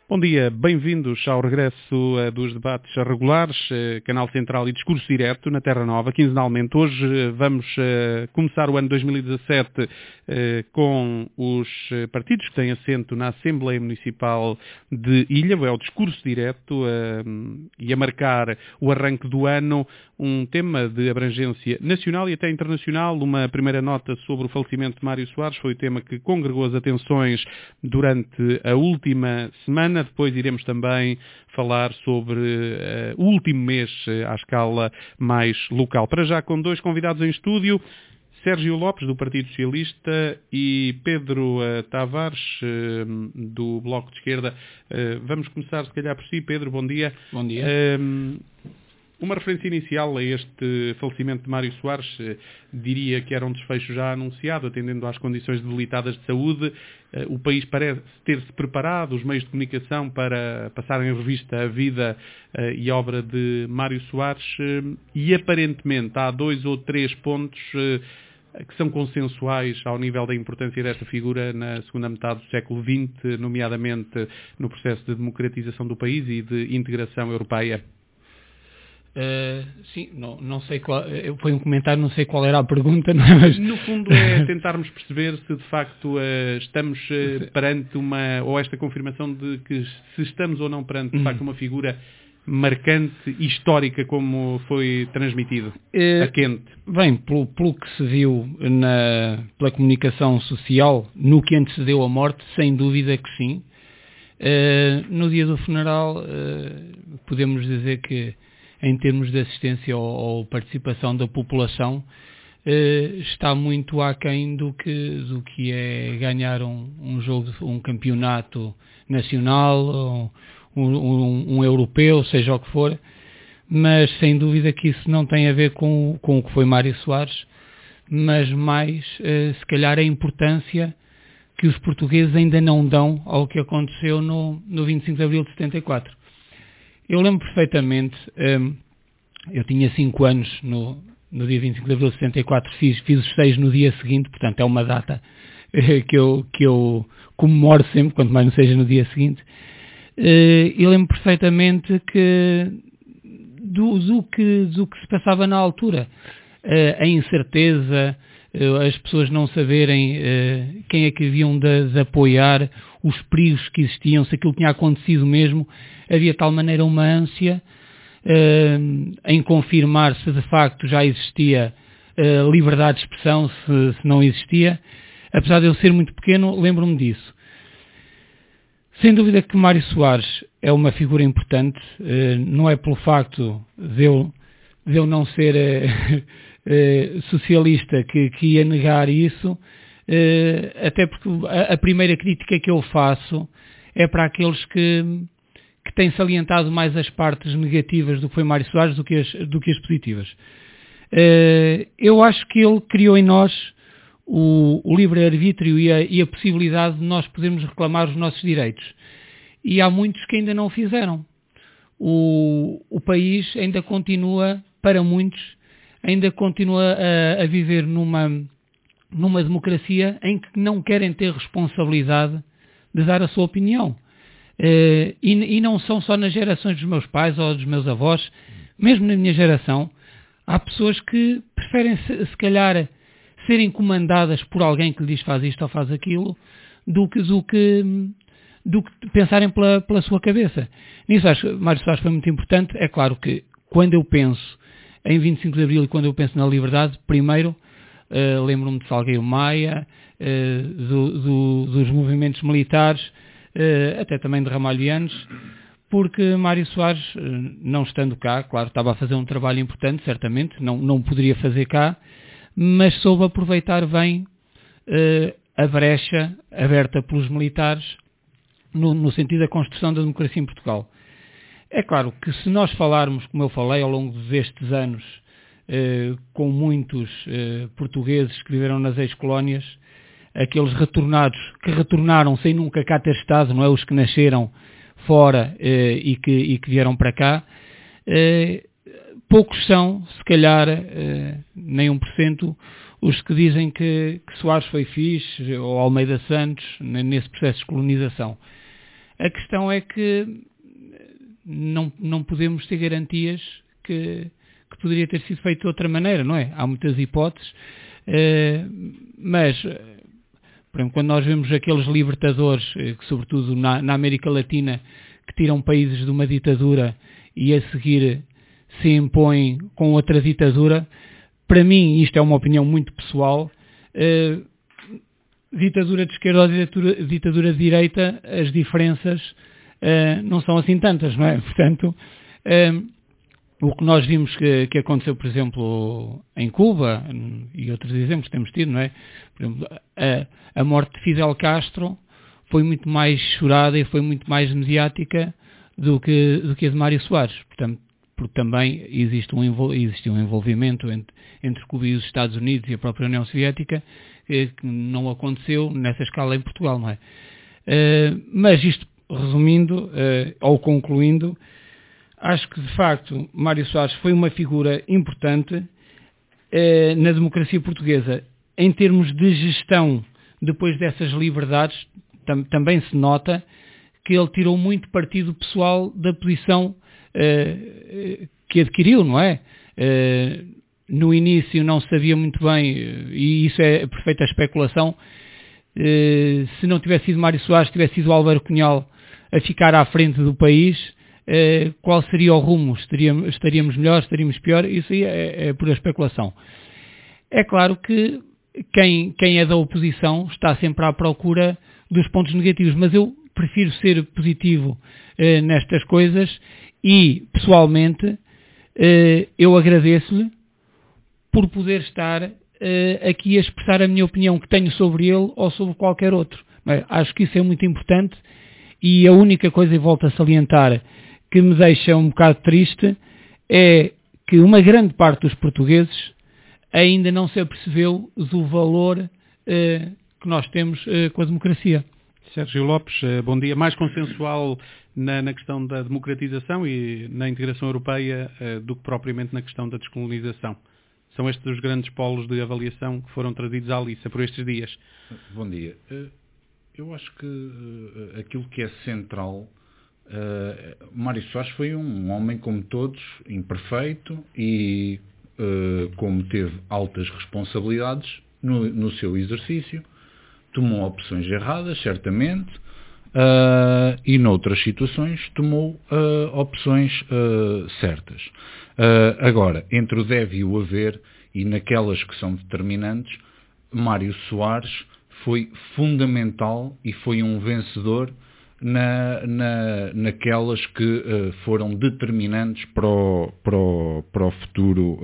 Bom dia, bem-vindos ao regresso dos debates regulares, Canal Central e Discurso Direto na Terra Nova, quinzenalmente. Hoje vamos começar o ano 2017 com os partidos que têm assento na Assembleia Municipal de Ilha, é o Discurso Direto, e a marcar o arranque do ano, um tema de abrangência nacional e até internacional. Uma primeira nota sobre o falecimento de Mário Soares, foi o tema que congregou as atenções durante a última semana. Depois iremos também falar sobre o último mês à escala mais local. Para já com dois convidados em estúdio, Sérgio Lopes, do Partido Socialista, e Pedro Tavares, do Bloco de Esquerda. Vamos começar, se calhar, por si. Pedro, bom dia. Bom dia. Uma referência inicial a este falecimento de Mário Soares, diria que era um desfecho já anunciado, atendendo às condições debilitadas de saúde. O país parece ter-se preparado, os meios de comunicação, para passarem em revista a vida e a obra de Mário Soares, e aparentemente há 2 ou 3 pontos que são consensuais ao nível da importância desta figura na segunda metade do século XX, nomeadamente no processo de democratização do país e de integração europeia. Sim, não sei qual, foi um comentário, não sei qual era a pergunta, não é? Mas... No fundo é tentarmos perceber se de facto estamos perante ou esta confirmação de que se estamos ou não perante de facto uma figura marcante, histórica, como foi transmitido, a quente. Bem, pelo que se viu pela comunicação social, no que antecedeu a morte, sem dúvida que sim. No dia do funeral, podemos dizer que, em termos de assistência ou participação da população, está muito aquém do que é ganhar um jogo, um campeonato nacional, um europeu, seja o que for, mas sem dúvida que isso não tem a ver com o que foi Mário Soares, mas mais, se calhar, a importância que os portugueses ainda não dão ao que aconteceu no 25 de Abril de 74. Eu lembro perfeitamente, eu tinha 5 anos no dia 25 de Abril de 74, fiz os 6 no dia seguinte, portanto é uma data que eu comemoro sempre, quanto mais não seja no dia seguinte. Eu lembro perfeitamente do que se passava na altura, a incerteza, as pessoas não saberem quem é que haviam de apoiar, os perigos que existiam, se aquilo tinha acontecido mesmo. Havia de tal maneira uma ânsia em confirmar se de facto já existia liberdade de expressão, se não existia. Apesar de eu ser muito pequeno, lembro-me disso. Sem dúvida que Mário Soares é uma figura importante, não é pelo facto de eu não ser socialista que ia negar isso, até porque a primeira crítica que eu faço é para aqueles que têm salientado mais as partes negativas do que foi Mário Soares do que as positivas. Eu acho que ele criou em nós o livre-arbítrio e a possibilidade de nós podermos reclamar os nossos direitos. E há muitos que ainda não o fizeram. O país ainda continua, para muitos, ainda continua a viver numa democracia em que não querem ter responsabilidade de dar a sua opinião. E não são só nas gerações dos meus pais ou dos meus avós, mesmo na minha geração, há pessoas que preferem, se calhar, serem comandadas por alguém que lhe diz faz isto ou faz aquilo, do que pensarem pela sua cabeça. Nisso acho que Mário Soares foi muito importante. É claro que quando eu penso em 25 de Abril e quando eu penso na liberdade, primeiro lembro-me de Salgueiro Maia, dos movimentos militares, até também de Ramalhianos, porque Mário Soares, não estando cá, claro, estava a fazer um trabalho importante, certamente, não poderia fazer cá, mas soube aproveitar bem a brecha aberta pelos militares no sentido da construção da democracia em Portugal. É claro que se nós falarmos, como eu falei, ao longo destes anos, com muitos portugueses que viveram nas ex-colónias, aqueles retornados que retornaram sem nunca cá ter estado, não é? Os que nasceram fora e que vieram para cá, poucos são, se calhar, nem 1%, os que dizem que Soares foi fixe, ou Almeida Santos, nesse processo de colonização. A questão é que não podemos ter garantias que poderia ter sido feito de outra maneira, não é? Há muitas hipóteses, mas, por exemplo, quando nós vemos aqueles libertadores, que sobretudo na América Latina, que tiram países de uma ditadura e a seguir se impõem com outra ditadura, para mim, isto é uma opinião muito pessoal, ditadura de esquerda ou ditadura de direita, as diferenças não são assim tantas, não é? Portanto, o que nós vimos que aconteceu, por exemplo, em Cuba, e outros exemplos que temos tido, não é? Por exemplo, a morte de Fidel Castro foi muito mais chorada e foi muito mais mediática do que a de Mário Soares. Portanto, porque também existe um envolvimento entre Cuba e os Estados Unidos e a própria União Soviética que não aconteceu nessa escala em Portugal, não é? Mas isto, resumindo ou concluindo, acho que de facto Mário Soares foi uma figura importante na democracia portuguesa. Em termos de gestão, depois dessas liberdades, também se nota que ele tirou muito partido pessoal da posição que adquiriu, não é? No início não se sabia muito bem, e isso é perfeita especulação, se não tivesse sido Mário Soares, tivesse sido Álvaro Cunhal a ficar à frente do país, qual seria o rumo? Estaríamos melhor, estaríamos pior? Isso aí é pura especulação. É claro que quem é da oposição está sempre à procura dos pontos negativos, mas eu prefiro ser positivo nestas coisas e, pessoalmente, eu agradeço-lhe por poder estar aqui a expressar a minha opinião que tenho sobre ele ou sobre qualquer outro. Acho que isso é muito importante e a única coisa, e volto a salientar, que me deixa um bocado triste é que uma grande parte dos portugueses ainda não se apercebeu do valor que nós temos com a democracia. Sérgio Lopes, bom dia. Mais consensual na questão da democratização e na integração europeia do que propriamente na questão da descolonização. São estes os grandes polos de avaliação que foram trazidos à liça por estes dias. Bom dia. Eu acho que aquilo que é central, Mário Soares foi um homem como todos, imperfeito e como teve altas responsabilidades no seu exercício, tomou opções erradas, certamente, e noutras situações tomou opções certas. Agora, entre o deve e o haver, e naquelas que são determinantes, Mário Soares foi fundamental e foi um vencedor naquelas que foram determinantes para o futuro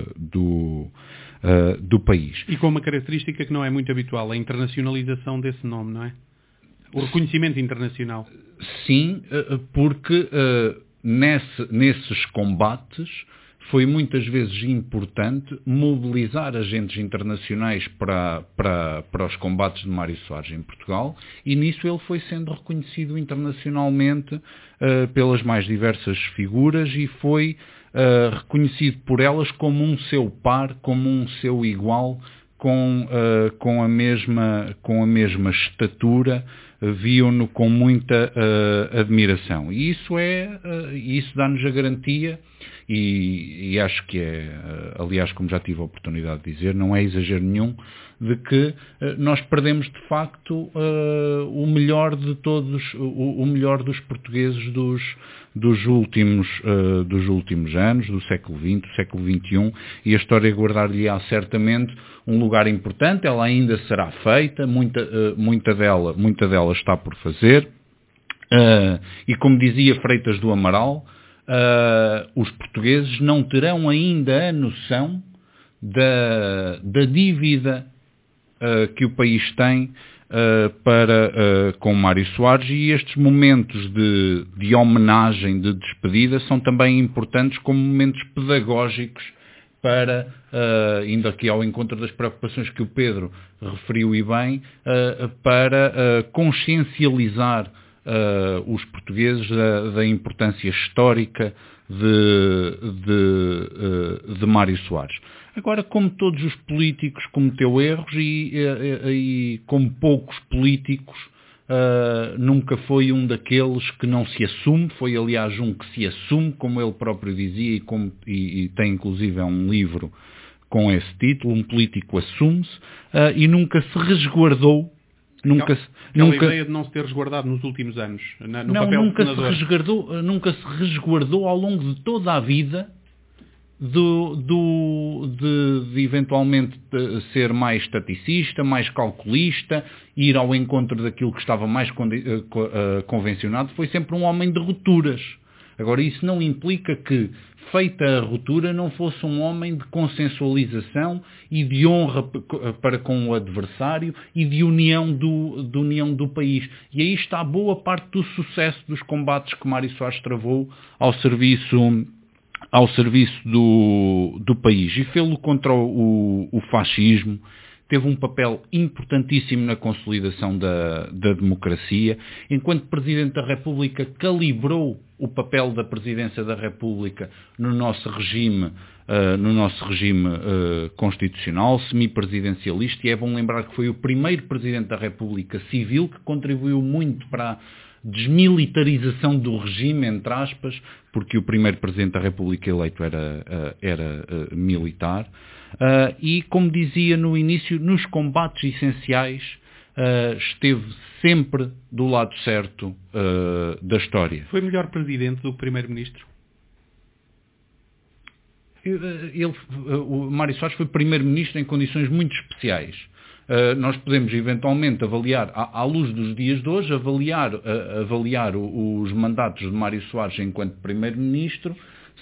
do país. E com uma característica que não é muito habitual, a internacionalização desse nome, não é? O reconhecimento internacional. Sim, porque nesses combates foi muitas vezes importante mobilizar agentes internacionais para os combates de Mário Soares em Portugal, e nisso ele foi sendo reconhecido internacionalmente pelas mais diversas figuras e foi reconhecido por elas como um seu par, como um seu igual, com a mesma estatura, viam-no com muita admiração. E isso dá-nos a garantia, e acho que aliás, como já tive a oportunidade de dizer, não é exagero nenhum, de que nós perdemos de facto o melhor de todos, o melhor dos portugueses dos últimos anos, do século XX, do século XXI, e a história guardar-lhe-á certamente um lugar importante. Ela ainda será feita, muita dela está por fazer, e como dizia Freitas do Amaral, os portugueses não terão ainda a noção da dívida que o país tem com Mário Soares, e estes momentos de homenagem, de despedida, são também importantes como momentos pedagógicos para, indo aqui ao encontro das preocupações que o Pedro referiu e bem, para consciencializar os portugueses da importância histórica de Mário Soares. Agora, como todos os políticos, cometeu erros e como poucos políticos nunca foi um daqueles que não se assume, foi aliás um que se assume, como ele próprio dizia, e tem inclusive um livro com esse título, Um Político Assume-se, e nunca se resguardou. Aquela ideia de não se ter resguardado nos últimos anos, no papel de senador. Nunca se resguardou ao longo de toda a vida de eventualmente ser mais estaticista, mais calculista, ir ao encontro daquilo que estava mais convencionado. Foi sempre um homem de rupturas. Agora, isso não implica que, feita a ruptura, não fosse um homem de consensualização e de honra para com o adversário e de união do país. E aí está boa parte do sucesso dos combates que Mário Soares travou ao serviço do país. E fê-lo contra o fascismo. Teve um papel importantíssimo na consolidação da democracia. Enquanto Presidente da República, calibrou o papel da Presidência da República no nosso regime constitucional, semipresidencialista, e é bom lembrar que foi o primeiro Presidente da República civil que contribuiu muito para a desmilitarização do regime, entre aspas, porque o primeiro Presidente da República eleito era militar. E, como dizia no início, nos combates essenciais esteve sempre do lado certo da história. Foi melhor Presidente do que Primeiro-Ministro? O Mário Soares foi Primeiro-Ministro em condições muito especiais. Nós podemos eventualmente avaliar, à luz dos dias de hoje, avaliar os mandatos de Mário Soares enquanto Primeiro-Ministro,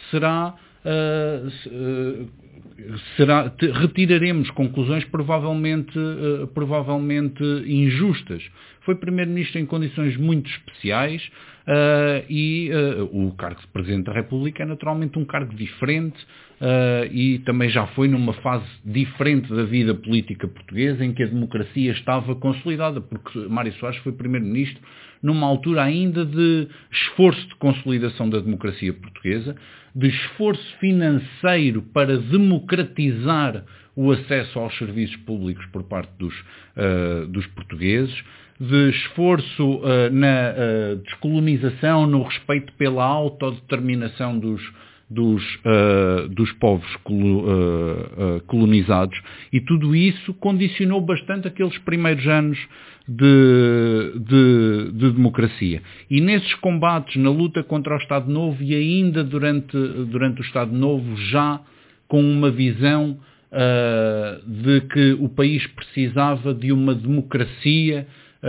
retiraremos conclusões provavelmente injustas. Foi Primeiro-Ministro em condições muito especiais e o cargo de Presidente da República é naturalmente um cargo diferente e também já foi numa fase diferente da vida política portuguesa em que a democracia estava consolidada, porque Mário Soares foi Primeiro-Ministro numa altura ainda de esforço de consolidação da democracia portuguesa, de esforço financeiro para democratizar o acesso aos serviços públicos por parte dos portugueses, de esforço na descolonização, no respeito pela autodeterminação dos povos colonizados, e tudo isso condicionou bastante aqueles primeiros anos de democracia. E nesses combates, na luta contra o Estado Novo e ainda durante o Estado Novo, já com uma visão de que o país precisava de uma democracia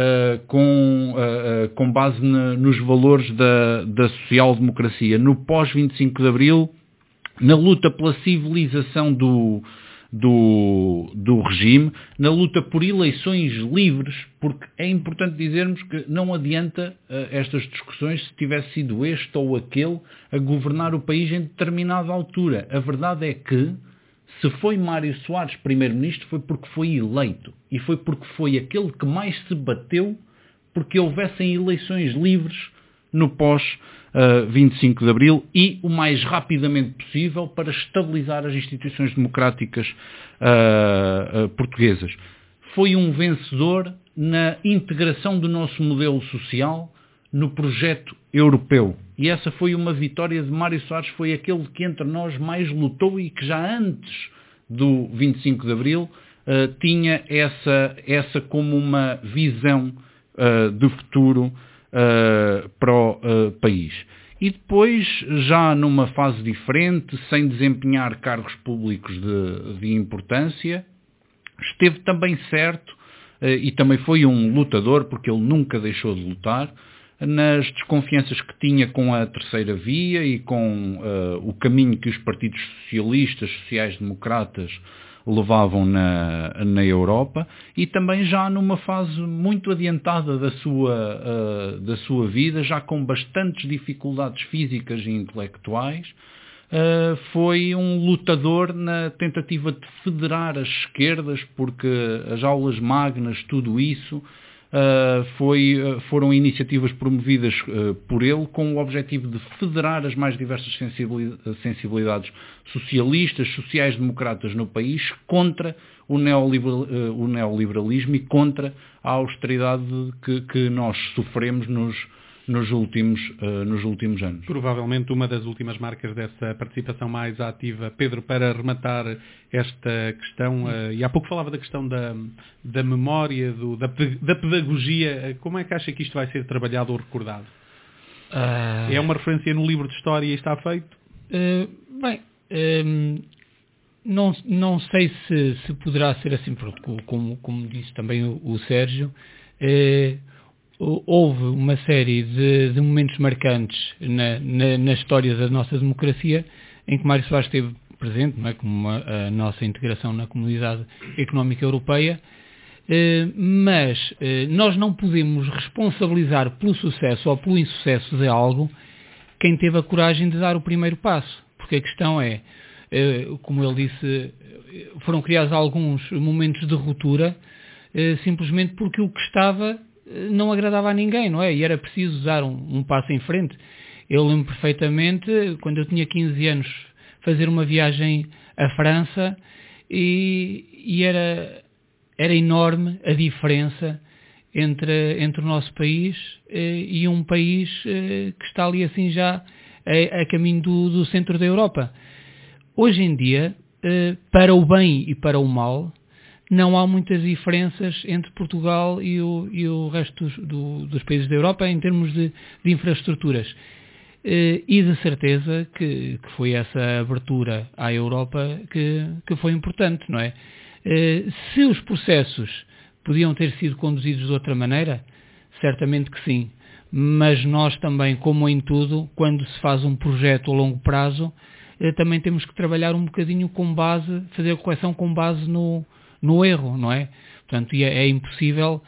com base nos valores da social-democracia. No pós-25 de Abril, na luta pela civilização do regime, na luta por eleições livres, porque é importante dizermos que não adianta estas discussões se tivesse sido este ou aquele a governar o país em determinada altura. A verdade é que se foi Mário Soares Primeiro-Ministro foi porque foi eleito e foi porque foi aquele que mais se bateu porque houvessem eleições livres no pós-25 de Abril e o mais rapidamente possível para estabilizar as instituições democráticas portuguesas. Foi um vencedor na integração do nosso modelo social no projeto europeu. E essa foi uma vitória de Mário Soares, foi aquele que entre nós mais lutou e que já antes do 25 de Abril tinha essa como uma visão de futuro para o país. E depois, já numa fase diferente, sem desempenhar cargos públicos de importância, esteve também certo, e também foi um lutador, porque ele nunca deixou de lutar, nas desconfianças que tinha com a terceira via e com o caminho que os partidos socialistas, sociais-democratas levavam na Europa, e também já numa fase muito adiantada da sua vida, já com bastantes dificuldades físicas e intelectuais, foi um lutador na tentativa de federar as esquerdas, porque as aulas magnas, tudo isso, foram iniciativas promovidas por ele com o objetivo de federar as mais diversas sensibilidades socialistas, sociais-democratas no país contra o neoliberalismo e contra a austeridade que nós sofremos nos últimos anos. Provavelmente uma das últimas marcas dessa participação mais ativa. Pedro, para rematar esta questão, e há pouco falava da questão da memória, da pedagogia, como é que acha que isto vai ser trabalhado ou recordado? É uma referência no livro de história e está feito? Não sei se poderá ser assim, porque como disse também o Sérgio, houve uma série de momentos marcantes na história da nossa democracia em que Mário Soares esteve presente, não é? Como a nossa integração na Comunidade Económica Europeia, mas nós não podemos responsabilizar pelo sucesso ou pelo insucesso de algo quem teve a coragem de dar o primeiro passo, porque a questão é, como ele disse, foram criados alguns momentos de ruptura simplesmente porque o que estava não agradava a ninguém, não é? E era preciso dar um passo em frente. Eu lembro perfeitamente, quando eu tinha 15 anos, fazer uma viagem à França e era enorme a diferença entre o nosso país e um país que está ali assim já a caminho do centro da Europa. Hoje em dia, para o bem e para o mal, não há muitas diferenças entre Portugal e o resto dos países da Europa em termos de infraestruturas. E de certeza que foi essa abertura à Europa que foi importante, não é? Se os processos podiam ter sido conduzidos de outra maneira, certamente que sim. Mas nós também, como em tudo, quando se faz um projeto a longo prazo, também temos que trabalhar um bocadinho fazer a correção com base no erro, não é? Portanto, é impossível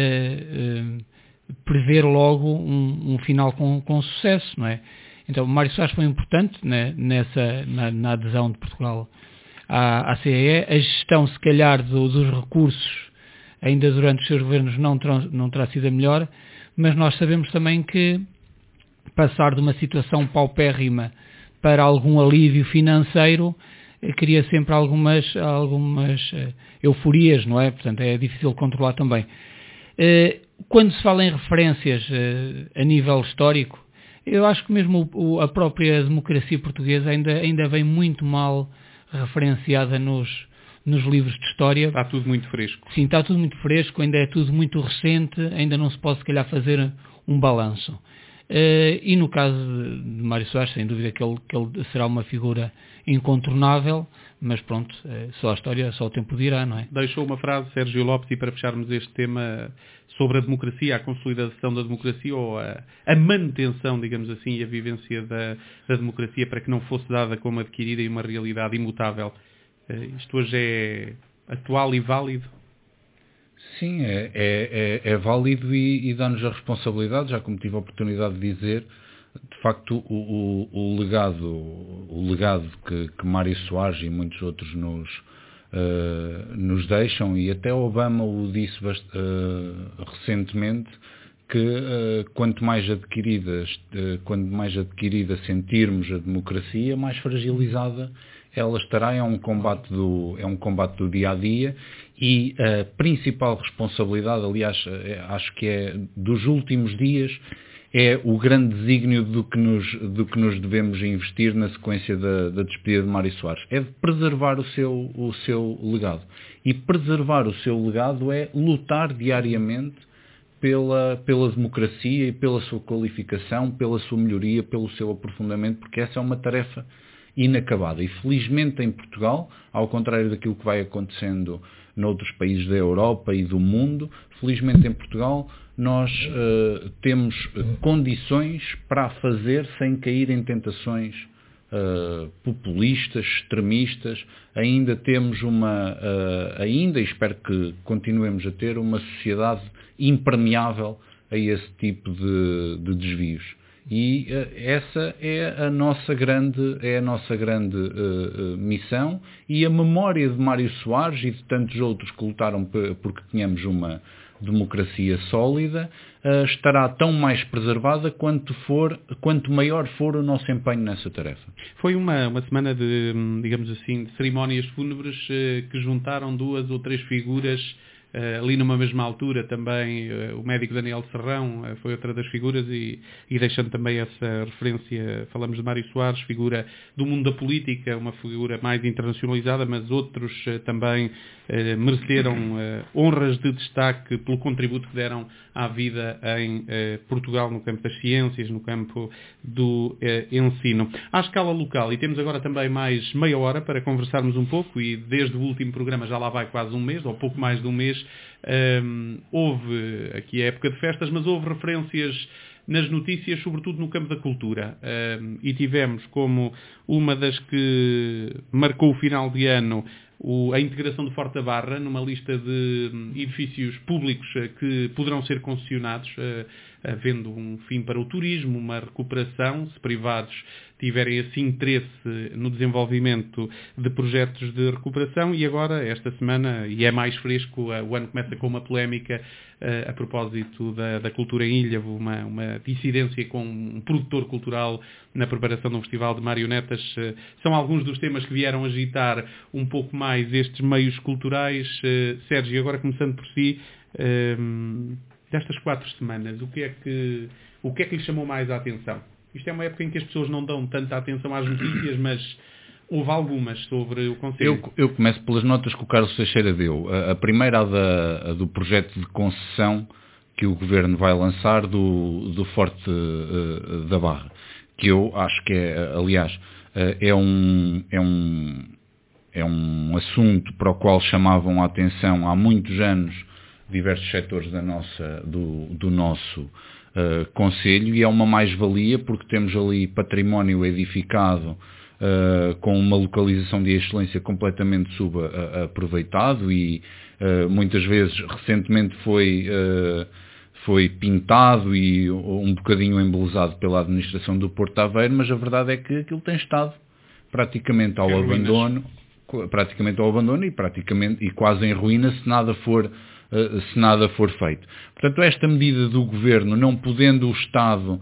prever logo um final com sucesso, não é? Então, Mário Soares foi importante na adesão de Portugal à CEE. A gestão, se calhar, dos recursos, ainda durante os seus governos, não terá sido a melhor, mas nós sabemos também que passar de uma situação paupérrima para algum alívio financeiro cria sempre algumas euforias, não é? Portanto, é difícil controlar também. Quando se fala em referências a nível histórico, eu acho que mesmo a própria democracia portuguesa ainda vem muito mal referenciada nos livros de história. Está tudo muito fresco. Sim, está tudo muito fresco, ainda é tudo muito recente, ainda não se pode, se calhar, fazer um balanço. E no caso de Mário Soares, sem dúvida que ele será uma figura incontornável, mas pronto, só a história, só o tempo dirá, não é? Deixou uma frase, Sérgio Lopes, e para fecharmos este tema sobre a democracia, a consolidação da democracia ou a manutenção, digamos assim, e a vivência da democracia para que não fosse dada como adquirida e uma realidade imutável. Isto hoje é atual e válido? Sim, é válido e dá-nos a responsabilidade, já como tive a oportunidade de dizer, de facto o legado que Mário Soares e muitos outros nos deixam, e até Obama o disse recentemente, que quanto mais adquirida sentirmos a democracia, mais fragilizada ela estará. É um combate do dia-a-dia e a principal responsabilidade, aliás, acho que é dos últimos dias, é o grande desígnio do que nos devemos investir na sequência da despedida de Mário Soares. É de preservar o seu legado. E preservar o seu legado é lutar diariamente pela democracia e pela sua qualificação, pela sua melhoria, pelo seu aprofundamento, porque essa é uma tarefa inacabada. E felizmente em Portugal, ao contrário daquilo que vai acontecendo noutros países da Europa e do mundo, felizmente em Portugal nós temos condições para a fazer sem cair em tentações populistas, extremistas. Ainda temos e espero que continuemos a ter uma sociedade impermeável a esse tipo de desvios. E essa é a nossa grande missão, e a memória de Mário Soares e de tantos outros que lutaram porque tenhamos uma democracia sólida estará tão mais preservada quanto maior for o nosso empenho nessa tarefa. Foi uma semana de, digamos assim, de cerimónias fúnebres que juntaram 2 ou 3 figuras. Ali numa mesma altura também o médico Daniel Serrão foi outra das figuras e deixando também essa referência, falamos de Mário Soares, figura do mundo da política, uma figura mais internacionalizada, mas outros também mereceram honras de destaque pelo contributo que deram à vida em Portugal no campo das ciências, no campo do ensino. À escala local, e temos agora também mais meia hora para conversarmos um pouco, e desde o último programa já lá vai quase um mês, ou pouco mais de um mês, houve aqui a época de festas, mas houve referências nas notícias, sobretudo no campo da cultura. E tivemos como uma das que marcou o final de ano a integração de Forte da Barra numa lista de edifícios públicos que poderão ser concessionados, havendo um fim para o turismo, uma recuperação, se privados tiverem assim interesse no desenvolvimento de projetos de recuperação. E agora, esta semana, e é mais fresco, o ano começa com uma polémica a propósito da cultura em Ilha, uma dissidência com um produtor cultural na preparação de um festival de marionetas. São alguns dos temas que vieram agitar um pouco mais estes meios culturais. Sérgio, agora começando por si, destas 4 semanas, o que é que lhe chamou mais a atenção? Isto é uma época em que as pessoas não dão tanta atenção às notícias, mas houve algumas sobre o Conselho. Eu começo pelas notas que o Carlos Teixeira deu. A primeira, a do projeto de concessão que o Governo vai lançar do Forte da Barra, que eu acho que é um assunto para o qual chamavam a atenção há muitos anos diversos setores do nosso Conselho, e é uma mais-valia porque temos ali património edificado com uma localização de excelência completamente subaproveitado e muitas vezes recentemente foi pintado e um bocadinho embelezado pela administração do Porto de Aveiro, mas a verdade é que aquilo tem estado praticamente ao abandono e quase em ruína se nada for feito. Portanto, esta medida do Governo, não podendo o Estado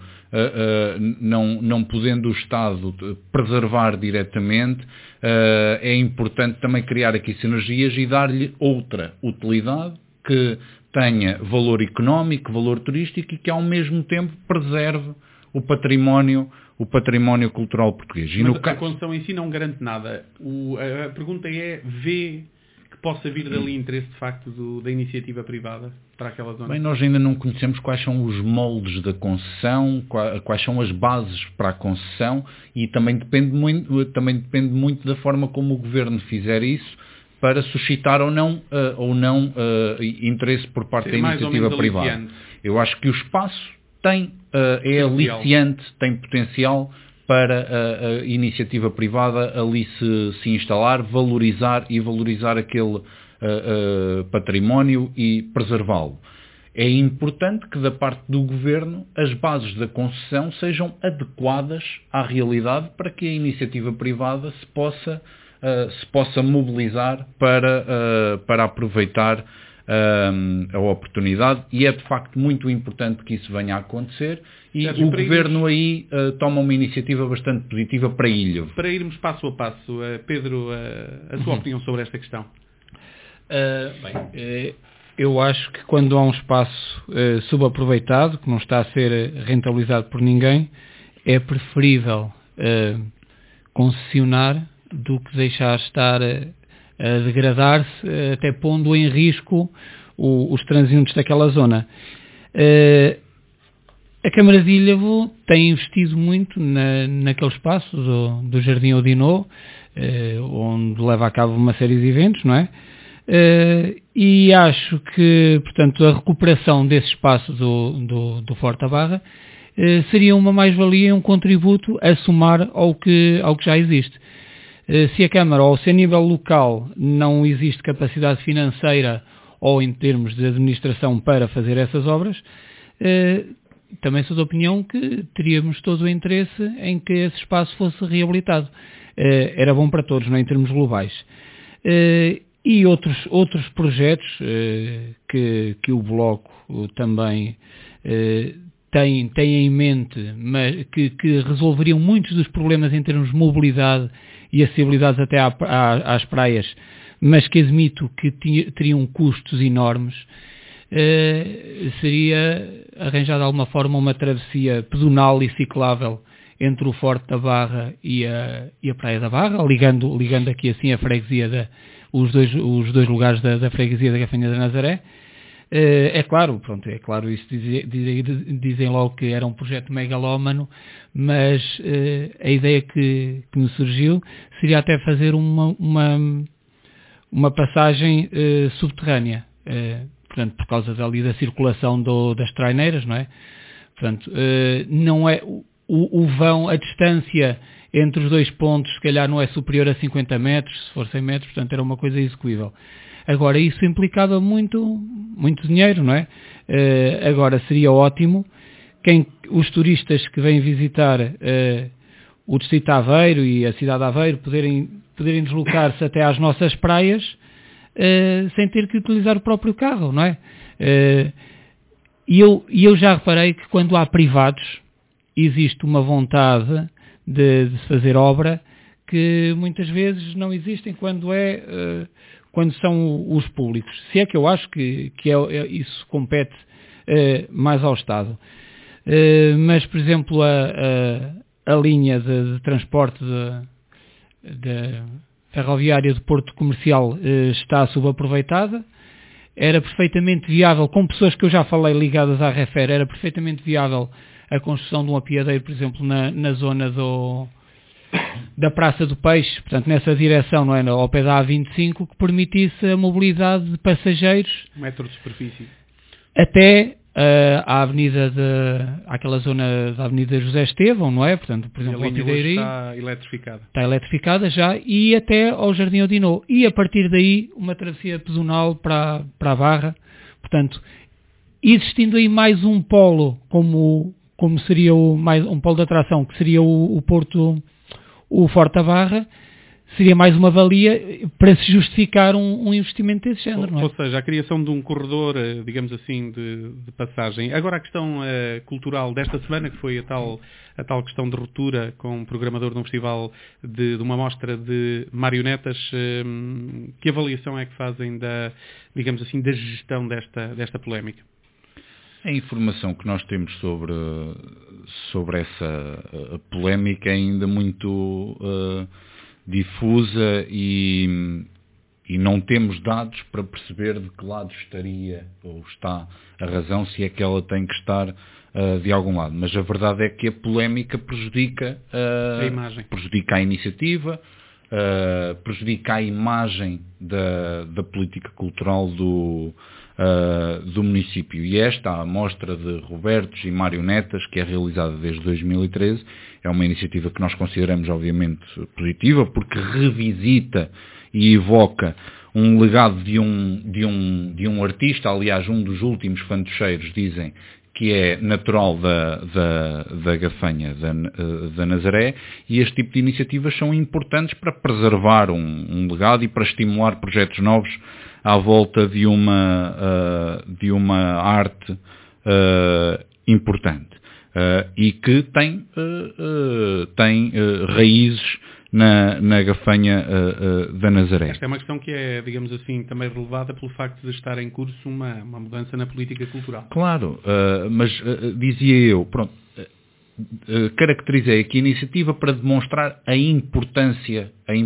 preservar diretamente, é importante também criar aqui sinergias e dar-lhe outra utilidade que tenha valor económico, valor turístico e que ao mesmo tempo preserve o património cultural português. A concessão em si não garante nada. A pergunta é, vê que possa vir dali interesse de facto da iniciativa privada para aquela zona? Bem, nós ainda não conhecemos quais são os moldes da concessão, quais são as bases para a concessão, e também depende muito da forma como o Governo fizer isso para suscitar ou não interesse por parte da iniciativa privada. Aliciante. Eu acho que o espaço é aliciante, tem potencial para a iniciativa privada ali se instalar, valorizar aquele património e preservá-lo. É importante que da parte do Governo as bases da concessão sejam adequadas à realidade para que a iniciativa privada se possa mobilizar para aproveitar a oportunidade, e é de facto muito importante que isso venha a acontecer, e o Governo aí toma uma iniciativa bastante positiva para a ilha. Para irmos passo a passo, Pedro, a sua opinião sobre esta questão? Eu acho que quando há um espaço subaproveitado, que não está a ser rentabilizado por ninguém, é preferível concessionar do que deixar estar a degradar-se, até pondo em risco os transeuntes daquela zona. A Câmara de Ilhavo tem investido muito naquele espaço do Jardim Odinô, onde leva a cabo uma série de eventos, não é? E acho que, portanto, a recuperação desse espaço do Forte da Barra seria uma mais-valia, um contributo a somar ao que já existe. Se a Câmara, ou se a nível local não existe capacidade financeira ou em termos de administração para fazer essas obras, também sou da opinião que teríamos todo o interesse em que esse espaço fosse reabilitado. Era bom para todos, não é, em termos globais. E outros projetos que o Bloco também tem em mente, mas que resolveriam muitos dos problemas em termos de mobilidade e acessibilidade até às praias, mas que admito que teriam custos enormes, seria arranjar de alguma forma uma travessia pedonal e ciclável entre o Forte da Barra e a Praia da Barra, ligando aqui assim a freguesia os dois lugares da freguesia da Gafanha da Nazaré. É claro, isso dizem logo que era um projeto megalómano, mas a ideia que me surgiu seria até fazer uma passagem subterrânea, portanto, por causa dali da circulação das traineiras, não é? Portanto, não é o vão, a distância entre os dois pontos, se calhar não é superior a 50 metros, se for 100 metros, portanto era uma coisa execuível. Agora, isso implicava muito dinheiro, não é? Agora, seria ótimo os turistas que vêm visitar o distrito de Aveiro e a cidade de Aveiro poderem deslocar-se até às nossas praias sem ter que utilizar o próprio carro, não é? E eu já reparei que quando há privados existe uma vontade de se fazer obra que muitas vezes não existem quando são os públicos. Se é que eu acho que isso compete mais ao Estado. Mas, por exemplo, a linha de transporte ferroviária do Porto Comercial está subaproveitada. Era perfeitamente viável, com pessoas que eu já falei ligadas à Refer, era perfeitamente viável a construção de um apiadeiro, por exemplo, na zona da Praça do Peixe, portanto nessa direção, não é, ao pé da A25, que permitisse a mobilidade de passageiros 1 metro de superfície até àquela zona da Avenida José Estevão, não é? Portanto, por exemplo, a linha hoje está eletrificada. Está eletrificada já, e até ao Jardim Odinô. E a partir daí uma travessia pedonal para a Barra. Portanto, existindo aí mais um polo, como seria mais um polo de atração, que seria o Porto, o Forte da Barra, seria mais uma valia para se justificar um investimento desse género, não é? Ou seja, a criação de um corredor, digamos assim, de passagem. Agora a questão cultural desta semana, que foi a tal questão de ruptura com o programador de um festival de uma mostra de marionetas, que avaliação é que fazem da gestão desta polémica? A informação que nós temos sobre essa polémica é ainda muito difusa e não temos dados para perceber de que lado estaria ou está a razão, se é que ela tem que estar de algum lado. Mas a verdade é que a polémica prejudica a imagem, prejudica a iniciativa, prejudica a imagem da política cultural do município. E esta, a mostra de Robertos e Marionetas, que é realizada desde 2013, é uma iniciativa que nós consideramos obviamente positiva, porque revisita e evoca um legado de um artista, aliás, um dos últimos fantocheiros, dizem, que é natural da Gafanha da Nazaré, e este tipo de iniciativas são importantes para preservar um legado e para estimular projetos novos à volta de uma arte importante e que tem raízes na Gafanha da Nazaré. Esta é uma questão que é, digamos assim, também relevada pelo facto de estar em curso uma mudança na política cultural. Claro, mas dizia eu, caracterizei aqui a iniciativa para demonstrar a importância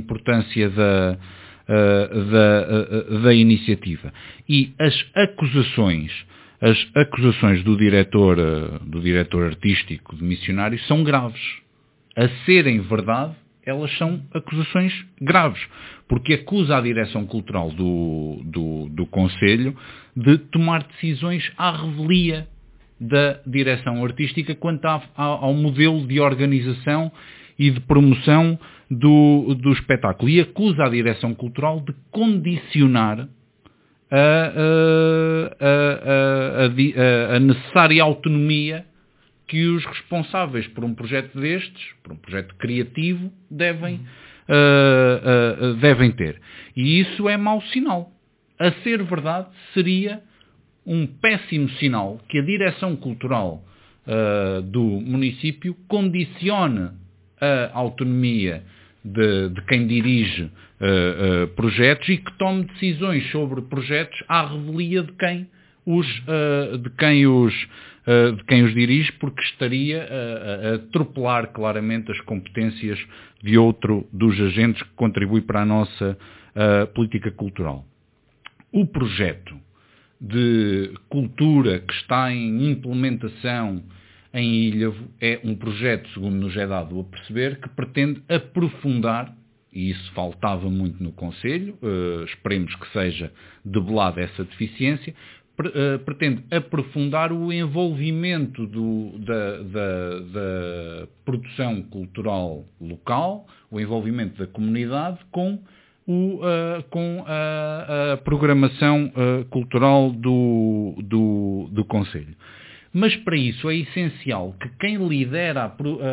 da iniciativa. E as acusações do diretor artístico de Missionários são graves. A serem verdade, elas são acusações graves, porque acusa a direção cultural do Conselho de tomar decisões à revelia da direção artística quanto ao modelo de organização e de promoção do espetáculo. E acusa a direção cultural de condicionar a necessária autonomia que os responsáveis por um projeto destes, por um projeto criativo, devem devem ter. E isso é mau sinal. A ser verdade, seria um péssimo sinal que a direção cultural do município condicione a autonomia de quem dirige projetos e que tome decisões sobre projetos à revelia de quem os dirige, porque estaria a atropelar claramente as competências de outro dos agentes que contribui para a nossa política cultural. O projeto de cultura que está em implementação em Ilhavo é um projeto, segundo nos é dado a perceber, que pretende aprofundar, e isso faltava muito no Conselho, esperemos que seja debelada essa deficiência, pretende aprofundar o envolvimento da produção cultural local, o envolvimento da comunidade com a programação cultural do Conselho. Mas para isso é essencial que quem lidera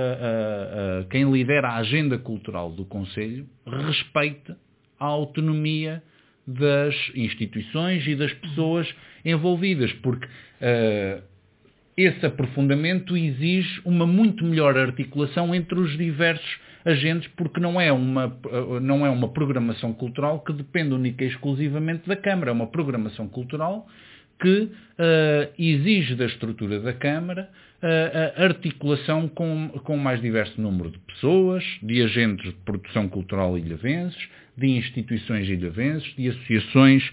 a agenda cultural do Conselho respeite a autonomia das instituições e das pessoas envolvidas, porque esse aprofundamento exige uma muito melhor articulação entre os diversos agentes, porque não é uma programação cultural que depende única e exclusivamente da Câmara, é uma programação cultural que exige da estrutura da Câmara a articulação com o mais diverso número de pessoas, de agentes de produção cultural ilhavenses, de instituições ilhavenses, de associações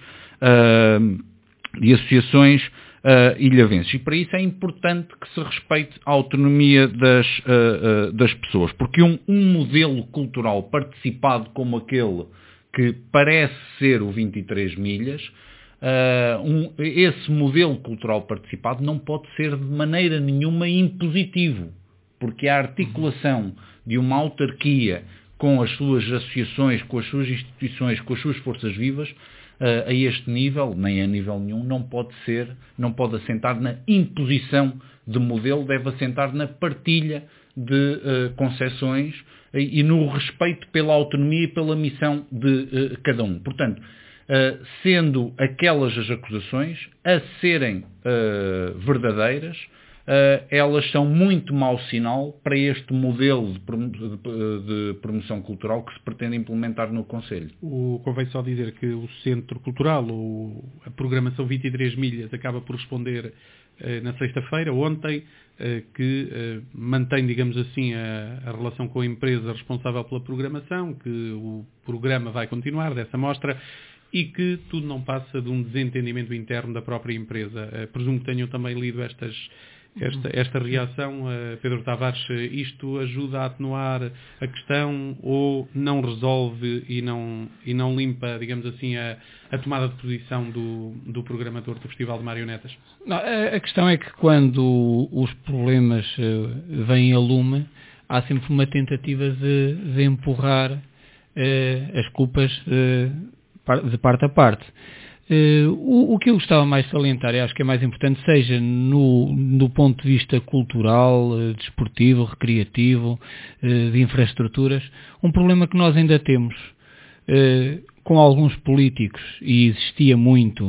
ilhavenses. E para isso é importante que se respeite a autonomia das pessoas, porque um modelo cultural participado como aquele que parece ser o 23 milhas, esse modelo cultural participado não pode ser de maneira nenhuma impositivo, porque a articulação de uma autarquia com as suas associações, com as suas instituições, com as suas forças vivas, a este nível, nem a nível nenhum, não pode assentar na imposição de modelo, deve assentar na partilha de conceções e no respeito pela autonomia e pela missão de cada um. Portanto, sendo aquelas as acusações a serem verdadeiras, elas são muito mau sinal para este modelo de promoção cultural que se pretende implementar no Conselho. Convém só dizer que o Centro Cultural, ou a programação 23 milhas, acaba por responder na sexta-feira, ontem, que mantém, digamos assim, a relação com a empresa responsável pela programação, que o programa vai continuar dessa mostra, e que tudo não passa de um desentendimento interno da própria empresa. Presumo que tenham também lido esta reação. Pedro Tavares, isto ajuda a atenuar a questão ou não resolve e não limpa, digamos assim, a tomada de posição do programador do Festival de Marionetas? Não, a questão é que quando os problemas vêm a lume, há sempre uma tentativa de empurrar as culpas de parte a parte. O que eu gostava mais de salientar, e acho que é mais importante, seja no ponto de vista cultural, desportivo, recreativo, de infraestruturas, um problema que nós ainda temos com alguns políticos, e existia muito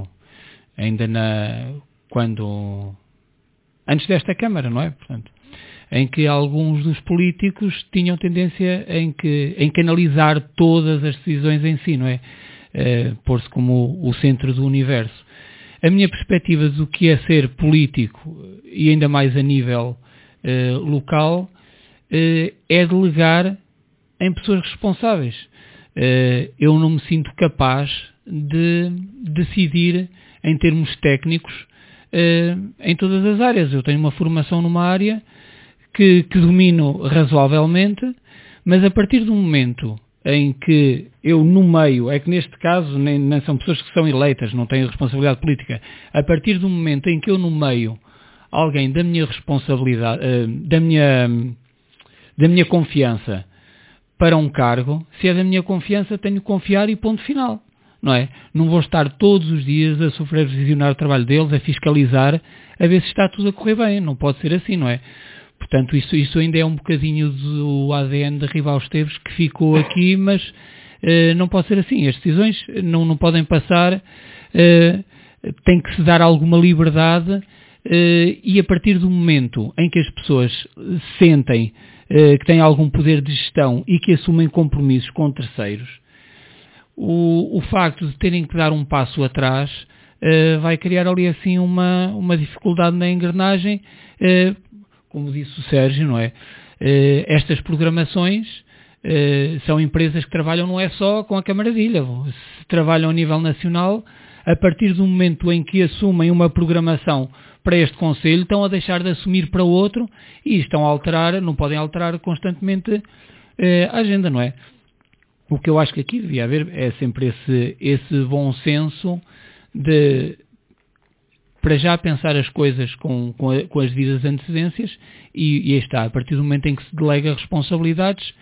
antes desta Câmara, não é? Portanto, em que alguns dos políticos tinham tendência em canalizar todas as decisões em si, não é? Pôr-se como o centro do universo. A minha perspectiva do que é ser político, e ainda mais a nível local, é delegar em pessoas responsáveis. Eu não me sinto capaz de decidir em termos técnicos em todas as áreas. Eu tenho uma formação numa área que domino razoavelmente, mas a partir do momento em que eu nomeio, é que neste caso nem são pessoas que são eleitas, não têm responsabilidade política, a partir do momento em que eu nomeio alguém da minha responsabilidade, da minha confiança para um cargo, se é da minha confiança tenho que confiar e ponto final, não é? Não vou estar todos os dias a supervisionar o trabalho deles, a fiscalizar, a ver se está tudo a correr bem, não pode ser assim, não é? Portanto, isso ainda é um bocadinho do ADN de Rival Esteves que ficou aqui, mas não pode ser assim. As decisões não podem passar, tem que se dar alguma liberdade e a partir do momento em que as pessoas sentem que têm algum poder de gestão e que assumem compromissos com terceiros, o facto de terem que dar um passo atrás vai criar ali assim uma dificuldade na engrenagem, como disse o Sérgio, não é? Estas programações são empresas que trabalham não é só com a Câmara de Ilhavo, se trabalham a nível nacional, a partir do momento em que assumem uma programação para este Conselho, estão a deixar de assumir para outro e estão a alterar, não podem alterar constantemente a agenda, não é? O que eu acho que aqui devia haver é sempre esse bom senso de, para já, pensar as coisas com as devidas antecedências e aí está, a partir do momento em que se delega responsabilidades,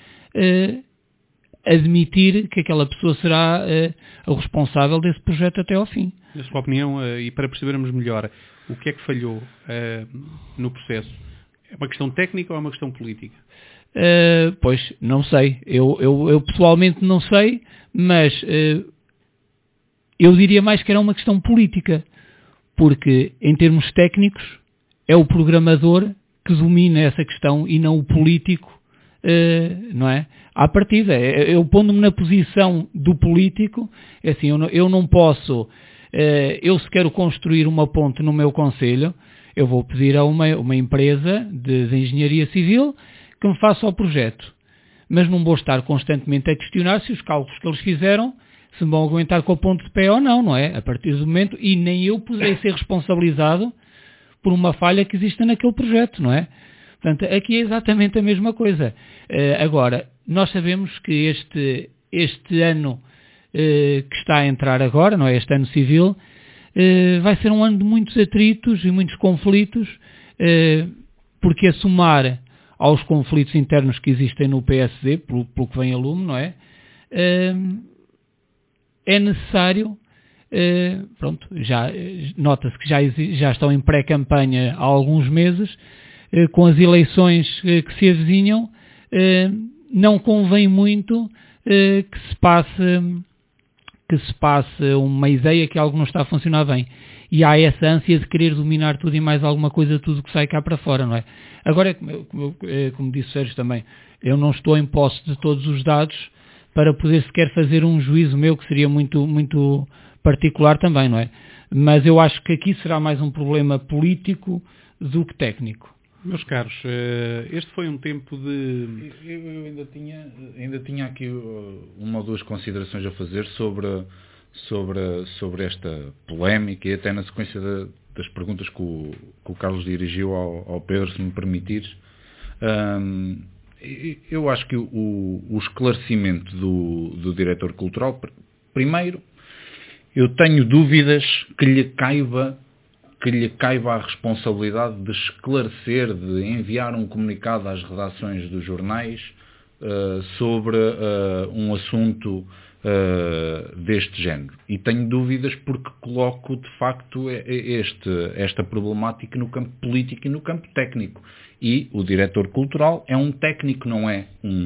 admitir que aquela pessoa será a responsável desse projeto até ao fim. Na sua opinião, e para percebermos melhor, o que é que falhou no processo? É uma questão técnica ou é uma questão política? Pois, não sei. Eu pessoalmente não sei, mas eu diria mais que era uma questão política, porque em termos técnicos é o programador que domina essa questão e não o político, não é? À partida, eu pondo-me na posição do político, é assim, eu não posso, eu se quero construir uma ponte no meu concelho, eu vou pedir a uma empresa de engenharia civil que me faça o projeto, mas não vou estar constantemente a questionar se os cálculos que eles fizeram se vão aguentar com a ponte de pé ou não é? A partir do momento, e nem eu poderei ser responsabilizado por uma falha que exista naquele projeto, não é? Portanto, aqui é exatamente a mesma coisa. Agora, nós sabemos que este ano que está a entrar agora, não é? Este ano civil, vai ser um ano de muitos atritos e muitos conflitos, porque a somar aos conflitos internos que existem no PSD, pelo que vem a lume, não é? É necessário, pronto, nota-se que já estão em pré-campanha há alguns meses, com as eleições que se avizinham, não convém muito que se passe uma ideia que algo não está a funcionar bem. E há essa ânsia de querer dominar tudo e mais alguma coisa, tudo que sai cá para fora, não é? Agora, como disse o Sérgio também, eu não estou em posse de todos os dados para poder sequer fazer um juízo meu, que seria muito, muito particular também, não é? Mas eu acho que aqui será mais um problema político do que técnico. Meus caros, este foi um tempo de... Eu ainda tinha aqui uma ou duas considerações a fazer sobre esta polémica e até na sequência das perguntas que o Carlos dirigiu ao Pedro, se me permitires. Eu acho que o esclarecimento do diretor cultural, primeiro, eu tenho dúvidas que lhe caiba a responsabilidade de esclarecer, de enviar um comunicado às redações dos jornais sobre um assunto deste género. E tenho dúvidas porque coloco, de facto, esta problemática no campo político e no campo técnico. E o diretor cultural é um técnico, não é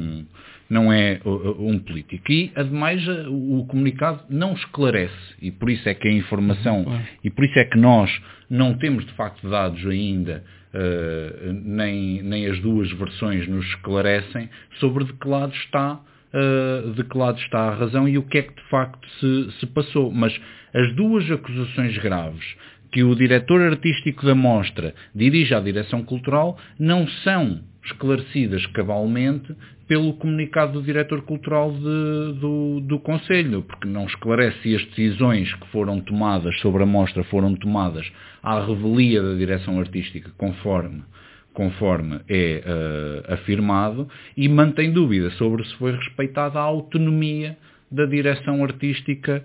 um político. E, ademais, o comunicado não esclarece. E por isso é que a informação, e por isso é que nós não temos, de facto, dados ainda, nem as duas versões nos esclarecem sobre de que lado está a razão e o que é que, de facto, se passou. Mas as duas acusações graves que o diretor artístico da mostra dirige à direção cultural não são esclarecidas cabalmente pelo comunicado do diretor cultural do Conselho, porque não esclarece se as decisões que foram tomadas sobre a mostra foram tomadas à revelia da direção artística, conforme é afirmado, e mantém dúvida sobre se foi respeitada a autonomia da direção artística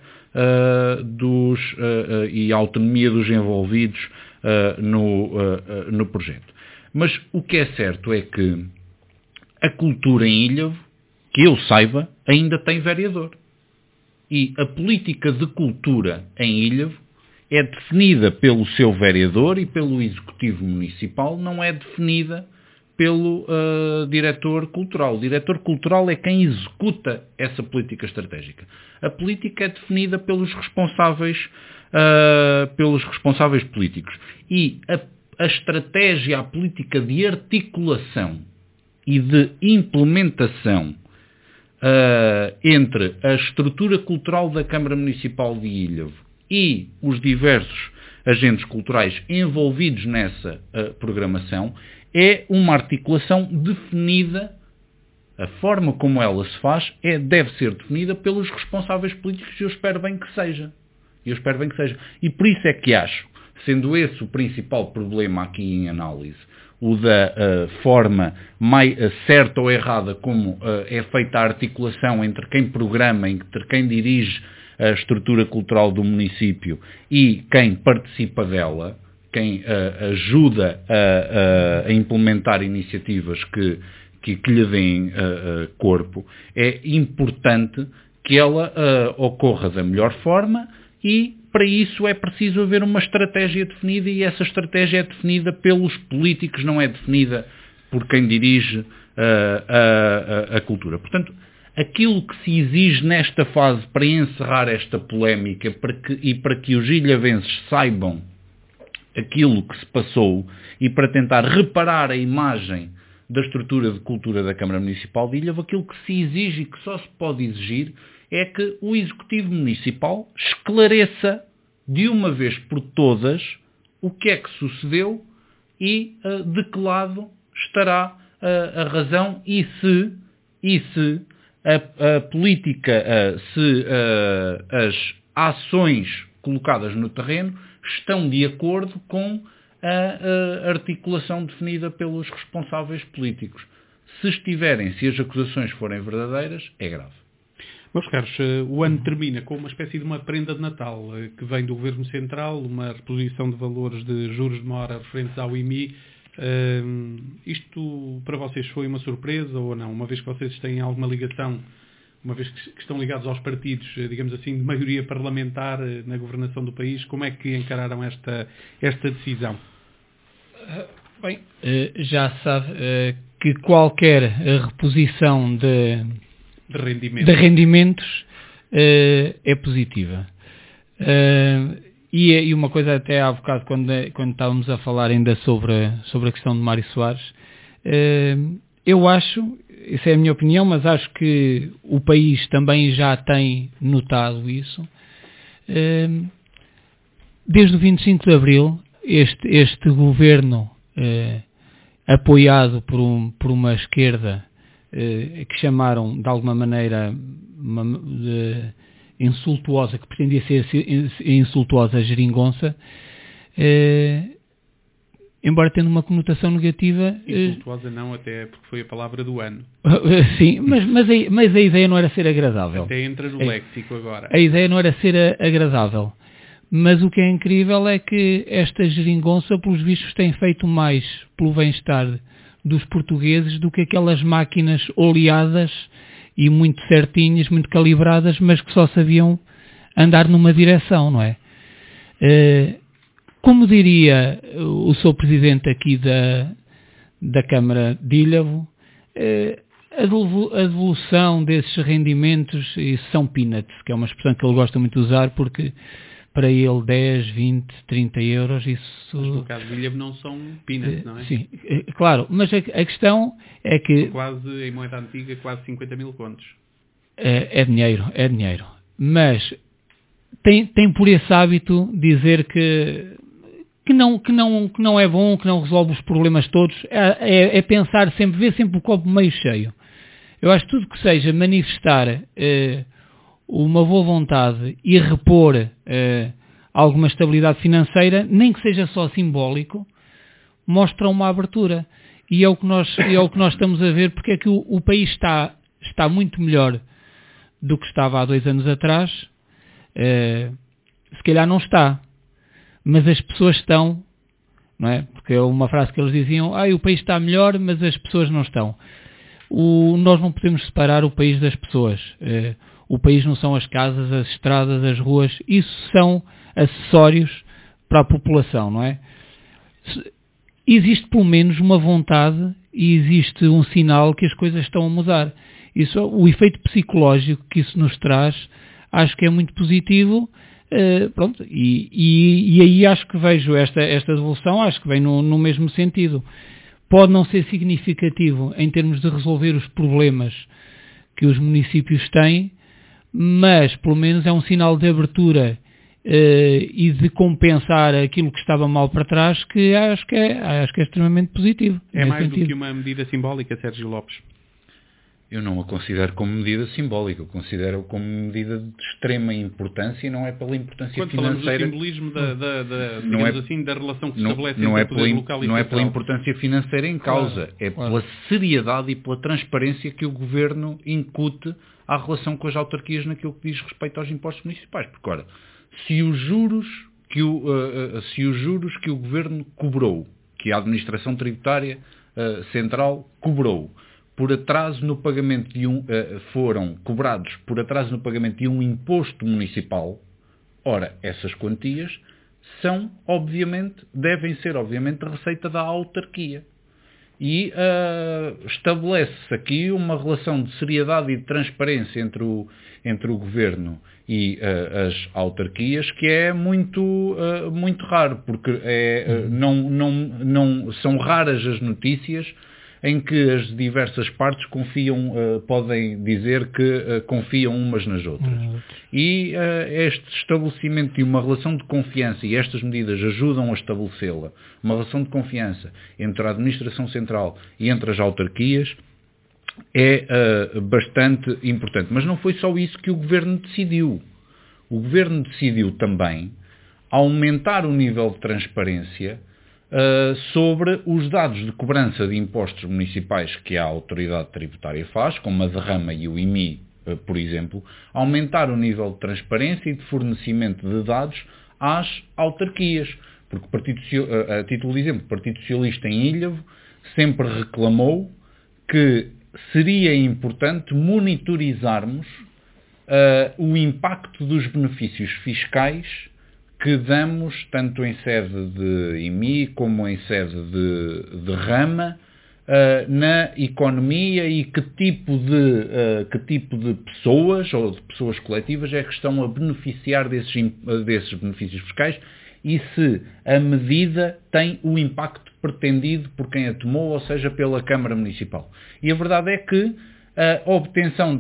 e a autonomia dos envolvidos no projeto. Mas o que é certo é que a cultura em Ilhavo, que eu saiba, ainda tem vereador. E a política de cultura em Ilhavo é definida pelo seu vereador e pelo Executivo Municipal, não é definida pelo diretor cultural. O diretor cultural é quem executa essa política estratégica. A política é definida pelos responsáveis políticos. E a estratégia, a política de articulação e de implementação entre a estrutura cultural da Câmara Municipal de Ilhavo e os diversos agentes culturais envolvidos nessa programação é uma articulação definida, a forma como ela se faz deve ser definida pelos responsáveis políticos e eu espero bem que seja. E por isso é que acho, sendo esse o principal problema aqui em análise, o da forma mais certa ou errada como é feita a articulação entre quem programa, entre quem dirige a estrutura cultural do município e quem participa dela, quem ajuda a implementar iniciativas que lhe deem corpo, é importante que ela ocorra da melhor forma e para isso é preciso haver uma estratégia definida e essa estratégia é definida pelos políticos, não é definida por quem dirige a cultura. Portanto, aquilo que se exige nesta fase para encerrar esta polémica para que os ilhavenses saibam aquilo que se passou e para tentar reparar a imagem da estrutura de cultura da Câmara Municipal de Ilhavo, aquilo que se exige e que só se pode exigir é que o Executivo Municipal esclareça de uma vez por todas o que é que sucedeu e de que lado estará a razão e se a política, se as ações colocadas no terreno estão de acordo com a articulação definida pelos responsáveis políticos. Se estiverem, se as acusações forem verdadeiras, é grave. Meus caros, o ano termina com uma espécie de uma prenda de Natal que vem do Governo Central, uma reposição de valores de juros de mora referentes ao IMI. Isto para vocês foi uma surpresa ou não? Uma vez que vocês têm alguma ligação, uma vez que estão ligados aos partidos, digamos assim, de maioria parlamentar na governação do país, como é que encararam esta decisão? Bem, já se sabe que qualquer reposição de rendimentos é positiva. E uma coisa até há bocado, quando estávamos a falar ainda sobre a questão de Mário Soares, eu acho, essa é a minha opinião, mas acho que o país também já tem notado isso. Desde o 25 de Abril, este governo, apoiado por uma esquerda que chamaram de alguma maneira insultuosa, que pretendia ser insultuosa a geringonça, embora tendo uma conotação negativa. Insultuosa não, até porque foi a palavra do ano. Sim, mas a ideia não era ser agradável. Até entra no léxico agora. A ideia não era ser agradável. Mas o que é incrível é que esta geringonça, pelos vistos, tem feito mais pelo bem-estar dos portugueses do que aquelas máquinas oleadas e muito certinhas, muito calibradas, mas que só sabiam andar numa direção, não é? Como diria o seu presidente aqui da Câmara de Ilhavo, a devolução desses rendimentos, isso são peanuts, que é uma expressão que ele gosta muito de usar, porque para ele 10, 20, 30 euros, isso... Mas no caso de Ilhavo não são peanuts, não é? Sim, claro, mas a questão é que... Quase, em moeda antiga, quase 50 mil contos. É dinheiro. Mas tem por esse hábito dizer que não é bom, que não resolve os problemas todos, é pensar sempre, ver sempre o copo meio cheio. Eu acho que tudo que seja manifestar uma boa vontade e repor alguma estabilidade financeira, nem que seja só simbólico, mostra uma abertura. E é o que nós estamos a ver, porque é que o país está muito melhor do que estava há 2 anos atrás. Se calhar não está, mas as pessoas estão, não é? Porque é uma frase que eles diziam, o país está melhor, mas as pessoas não estão. Nós não podemos separar o país das pessoas. O país não são as casas, as estradas, as ruas, isso são acessórios para a população, não é? Existe pelo menos uma vontade e existe um sinal que as coisas estão a mudar. O efeito psicológico que isso nos traz, acho que é muito positivo. Pronto, e aí acho que vejo esta devolução, acho que vem no mesmo sentido. Pode não ser significativo em termos de resolver os problemas que os municípios têm, mas pelo menos é um sinal de abertura e de compensar aquilo que estava mal para trás, que acho que é extremamente positivo. É mais do que uma medida simbólica, Sérgio Lopes? Eu não a considero como medida simbólica, eu considero como medida de extrema importância e não é pela importância quando financeira. Quando falamos do simbolismo da relação que se estabelece entre o poder local e não central. É pela importância financeira em causa, pela seriedade e pela transparência que o Governo incute à relação com as autarquias naquilo que diz respeito aos impostos municipais. Porque, ora, se os juros que o Governo cobrou, que a Administração Tributária Central cobrou, por atraso no pagamento foram cobrados por atraso no pagamento de um imposto municipal, ora, essas quantias devem ser obviamente receita da autarquia. E estabelece-se aqui uma relação de seriedade e de transparência entre o Governo e as autarquias, que é muito raro, porque não são raras as notícias em que as diversas partes podem dizer que confiam umas nas outras. E este estabelecimento de uma relação de confiança, e estas medidas ajudam a estabelecê-la, uma relação de confiança entre a Administração Central e entre as autarquias, é bastante importante. Mas não foi só isso que o Governo decidiu. O Governo decidiu também aumentar o nível de transparência sobre os dados de cobrança de impostos municipais que a autoridade tributária faz, como a Derrama e o IMI, por exemplo, aumentar o nível de transparência e de fornecimento de dados às autarquias. Porque, a título de exemplo, o Partido Socialista em Ilhavo sempre reclamou que seria importante monitorizarmos o impacto dos benefícios fiscais que damos, tanto em sede de IMI como em sede de Rama, na economia e que tipo de pessoas ou de pessoas coletivas é que estão a beneficiar desses benefícios fiscais e se a medida tem o impacto pretendido por quem a tomou, ou seja, pela Câmara Municipal. E a verdade é que a obtenção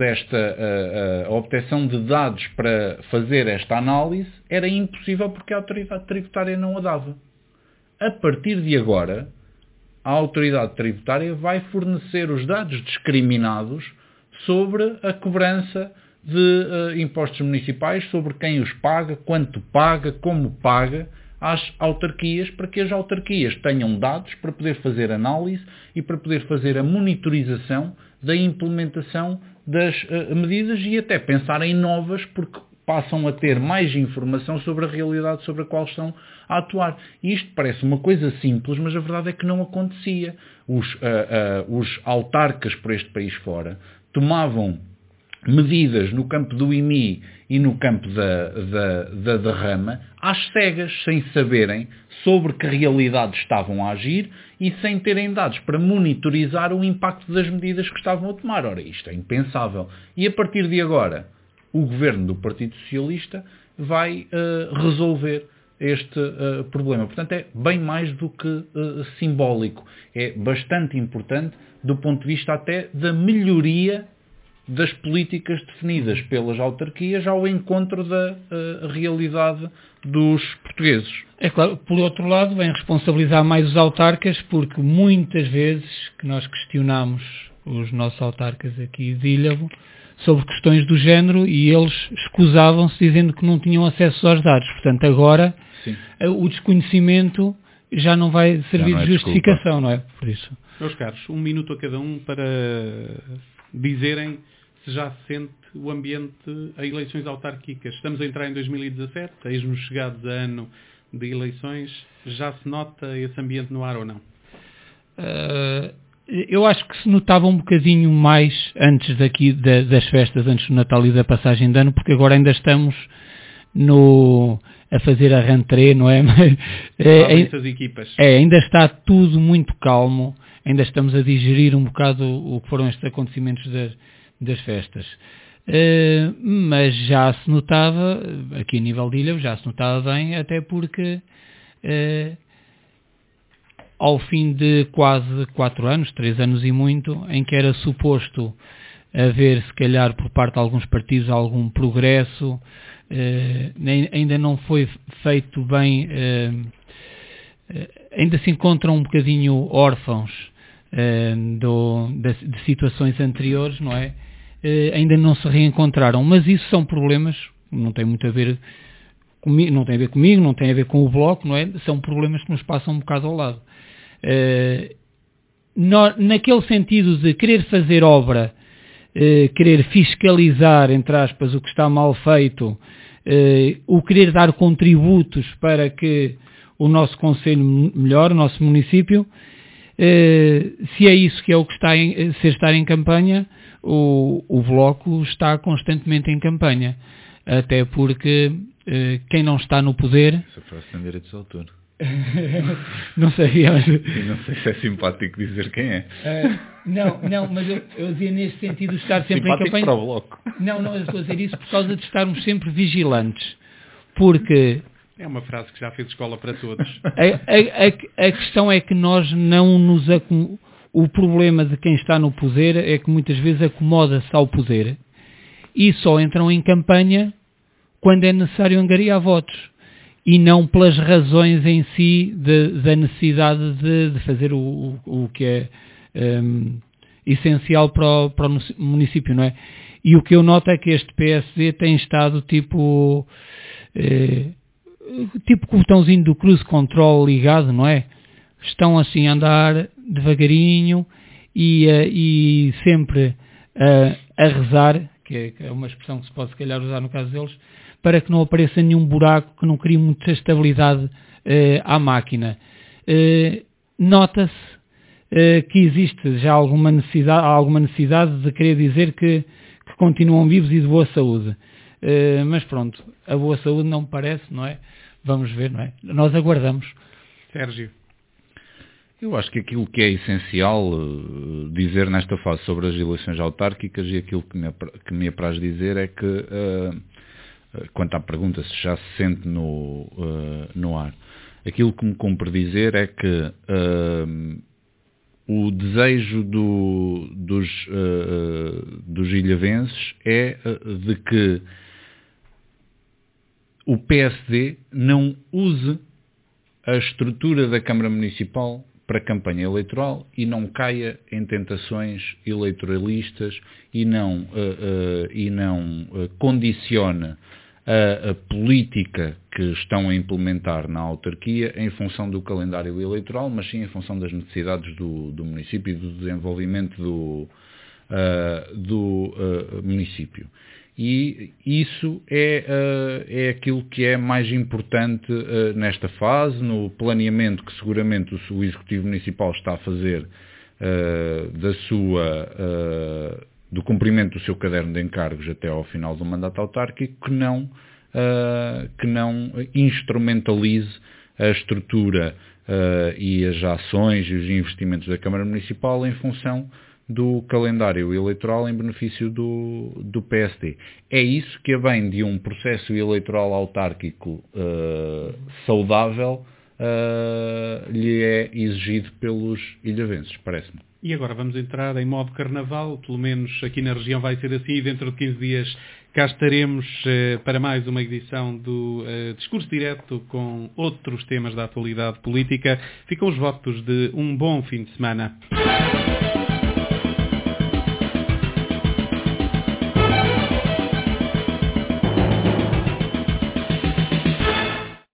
de dados para fazer esta análise era impossível porque a autoridade tributária não a dava. A partir de agora, a autoridade tributária vai fornecer os dados discriminados sobre a cobrança de impostos municipais, sobre quem os paga, quanto paga, como paga, às autarquias, para que as autarquias tenham dados para poder fazer análise e para poder fazer a monitorização da implementação das medidas e até pensar em novas, porque passam a ter mais informação sobre a realidade sobre a qual estão a atuar. E isto parece uma coisa simples, mas a verdade é que não acontecia. Os autarcas por este país fora tomavam medidas no campo do IMI e no campo da Derrama às cegas, sem saberem sobre que realidade estavam a agir e sem terem dados para monitorizar o impacto das medidas que estavam a tomar. Ora, isto é impensável. E a partir de agora, o Governo do Partido Socialista vai resolver este problema. Portanto, é bem mais do que simbólico. É bastante importante do ponto de vista até da melhoria das políticas definidas pelas autarquias ao encontro da realidade dos portugueses. É claro, por outro lado, vem responsabilizar mais os autarcas, porque muitas vezes que nós questionamos os nossos autarcas aqui de Ilhavo sobre questões do género e eles escusavam-se dizendo que não tinham acesso aos dados. Portanto, agora Sim. O desconhecimento já não vai servir de justificação, não é? Por isso. Meus caros, 1 minuto a cada um para dizerem se já se sente o ambiente a eleições autárquicas. Estamos a entrar em 2017, eis-nos chegados a ano de eleições. Já se nota esse ambiente no ar ou não? Eu acho que se notava um bocadinho mais antes daqui das festas, antes do Natal e da passagem de ano, porque agora ainda estamos a fazer a rentrée, não é? Essas equipas. Ainda está tudo muito calmo. ainda estamos a digerir um bocado o que foram estes acontecimentos das festas. Mas já se notava, aqui a nível de ilha, já se notava bem, até porque ao fim de quase 4 anos, 3 anos e muito, em que era suposto haver, se calhar, por parte de alguns partidos, algum progresso, ainda não foi feito bem, ainda se encontram um bocadinho órfãos de situações anteriores, não é? Ainda não se reencontraram, mas isso são problemas, não tem muito a ver comigo, não tem a ver comigo, não tem a ver com o Bloco, não é? São problemas que nos passam um bocado ao lado. Naquele sentido de querer fazer obra, querer fiscalizar, entre aspas, o que está mal feito, o querer dar contributos para que o nosso concelho melhore, o nosso município, se é isso que é o que está se estar em campanha, o Bloco está constantemente em campanha, até porque quem não está no poder... Essa frase tem direitos de autor. Não sei, mas... E não sei se é simpático dizer quem é. Não, mas eu dizia neste sentido de estar sempre simpático em campanha. Para o Bloco. Não, eu estou a dizer isso por causa de estarmos sempre vigilantes, porque... É uma frase que já fez escola para todos. A questão é que nós não nos... O problema de quem está no poder é que muitas vezes acomoda-se ao poder e só entram em campanha quando é necessário angariar votos e não pelas razões em si da necessidade de fazer o que é essencial para o município, não é? E o que eu noto é que este PSD tem estado tipo com o botãozinho do cruise control ligado, não é? Estão assim a andar devagarinho e sempre a rezar, que é uma expressão que se pode se calhar usar no caso deles, para que não apareça nenhum buraco, que não crie muita estabilidade à máquina. Nota-se que existe já alguma necessidade de querer dizer que continuam vivos e de boa saúde. Mas pronto, a boa saúde não me parece, não é? Vamos ver, não é? Nós aguardamos. Sérgio. Eu acho que aquilo que é essencial dizer nesta fase sobre as eleições autárquicas e aquilo que me apraz dizer é que, quanto à pergunta se já se sente no ar, aquilo que me cumpre dizer é que o desejo dos ilhavenses é de que o PSD não use a estrutura da Câmara Municipal para a campanha eleitoral e não caia em tentações eleitoralistas e não condicione a política que estão a implementar na autarquia em função do calendário eleitoral, mas sim em função das necessidades do município e do desenvolvimento do município. E isso é aquilo que é mais importante nesta fase, no planeamento que seguramente o Executivo Municipal está a fazer do cumprimento do seu caderno de encargos até ao final do mandato autárquico, que não instrumentalize a estrutura e as ações e os investimentos da Câmara Municipal em função do calendário eleitoral em benefício do PSD. É isso que, a bem de um processo eleitoral autárquico saudável, lhe é exigido pelos ilhavenses, parece-me. E agora vamos entrar em modo carnaval, pelo menos aqui na região vai ser assim, e dentro de 15 dias cá estaremos para mais uma edição do Discurso Direto com outros temas da atualidade política. Ficam os votos de um bom fim de semana.